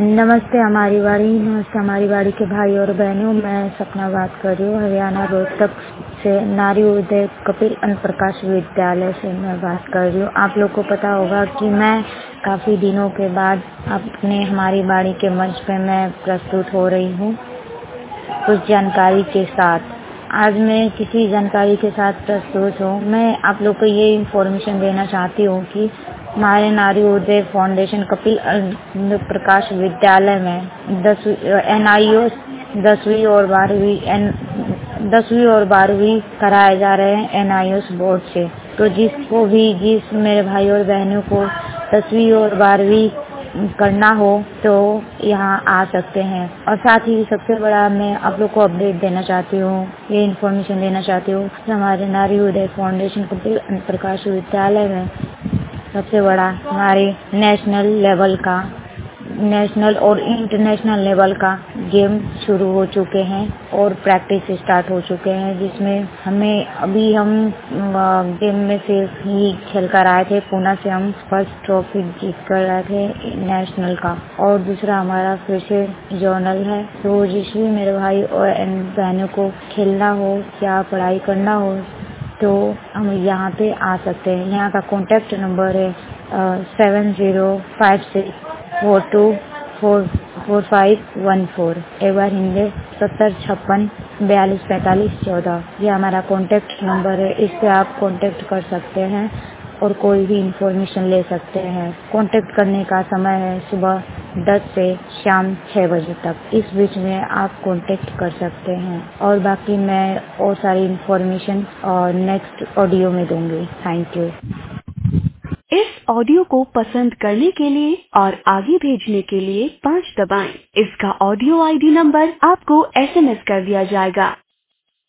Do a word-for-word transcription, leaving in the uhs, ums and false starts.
नमस्ते हमारी बाड़ी नमस्ते हमारी बाड़ी के भाई और बहनों, मैं सपना बात कर रही हूँ। हरियाणा रोहतक से नारी उदय कपिल अन्न प्रकाश विद्यालय से मैं बात कर रही हूँ। आप लोग को पता होगा कि मैं काफ़ी दिनों के बाद अपने हमारी बाड़ी के मंच पे मैं प्रस्तुत हो रही हूँ कुछ जानकारी के साथ। आज मैं किसी जानकारी के साथ प्रस्तुत हूँ। मैं आप लोग को ये इन्फॉर्मेशन देना चाहती हूँ कि हमारे नारी उदय फाउंडेशन कपिल अन्न प्रकाश विद्यालय में दसवीं एन आई ओ दसवीं और बारहवीं एन दसवीं और बारहवीं कराए जा रहे हैं एन आई ओ बोर्ड से। तो जिसको भी जिस मेरे भाई और बहनों को दसवीं और बारहवीं करना हो तो यहाँ आ सकते हैं। और साथ ही सबसे बड़ा मैं आप लोग को अपडेट देना चाहती हूँ, ये इन्फॉर्मेशन देना चाहती हूँ कि हमारे नारी उदय फाउंडेशन कपिल अन्न प्रकाश विद्यालय में सबसे बड़ा हमारे नेशनल लेवल का नेशनल और इंटरनेशनल लेवल का गेम शुरू हो चुके हैं और प्रैक्टिस स्टार्ट हो चुके हैं, जिसमें हमें अभी हम गेम में से ही खेल कर आए थे। पुणे से हम फर्स्ट ट्रॉफी जीत कर आए थे नेशनल का, और दूसरा हमारा फिर से जोनल है। तो जिस भी मेरे भाई और बहनों को खेलना हो या पढ़ाई करना हो तो हम यहाँ पे आ सकते हैं। यहाँ का कॉन्टैक्ट नंबर है seven zero five six four two four four five one four. एक बार हिंदी सत्तर छप्पन बयालीस पैंतालीस चौदह, ये हमारा कॉन्टैक्ट नंबर है। इस पे आप कॉन्टैक्ट कर सकते हैं और कोई भी इंफॉर्मेशन ले सकते हैं। कॉन्टैक्ट करने का समय है सुबह दस से शाम छह बजे तक। इस बीच में आप कॉन्टैक्ट कर सकते हैं। और बाकी मैं और सारी इंफॉर्मेशन और नेक्स्ट ऑडियो में दूंगी। Thank you. इस ऑडियो को पसंद करने के लिए और आगे भेजने के लिए पाँच दबाएं। इसका ऑडियो आई डी नंबर आपको एस एम एस कर दिया जाएगा।